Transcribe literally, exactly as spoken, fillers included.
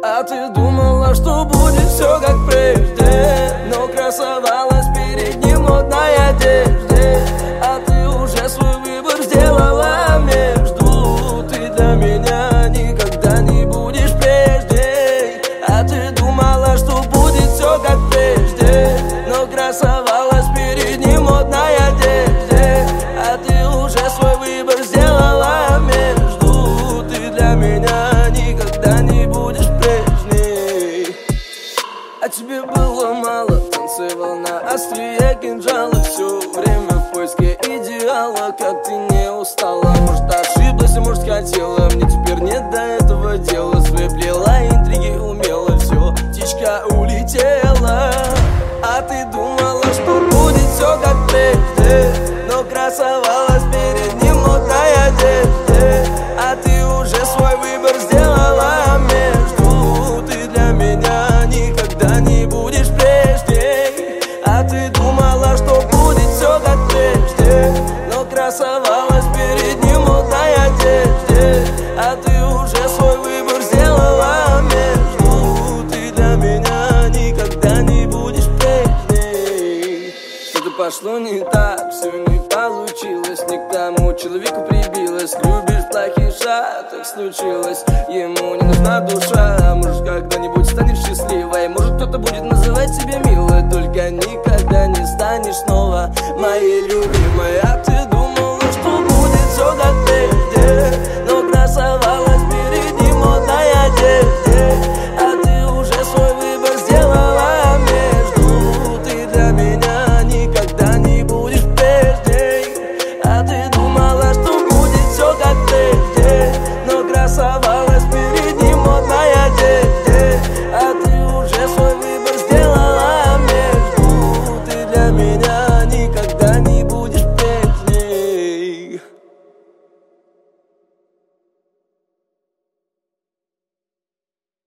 А ты думала, что будет все как прежде, но красовалась перед ним в модной одежде. А ты уже свой выбор сделала между. Ты для меня никогда не будешь прежней. А ты думала, что будет все как прежде, но красовалась перед ним в модной одежде. А ты уже свой выбор сделала между. Ты для меня никогда не будешь прежней. А тебе было мало, танцевал на острие кинжала. Все время в поиске идеала, как ты не устала. Может, ошиблась, а может, хотела. Мне теперь нет до этого дела. Свои плела, интриги умела. Все, птичка улетела. А ты думала, что будет все как прежде, но красовалась перед ним в модной одежде. А ты уже свой выбор сделала между. Ты для меня никогда не будешь прежней. А ты думала, что будет все как прежде, но красовалась перед ним в модной одежде. А ты уже свой выбор сделала между. Ты для меня никогда не будешь прежней. Что-то пошло не так, все не получилось, не к тому человеку прибилась. Любишь плохиша, так случилось, ему не нужна душа. Может, когда-нибудь станешь счастливой, может, кто-то будет называть тебя милой. Только никогда не станешь снова моей любимой. А ты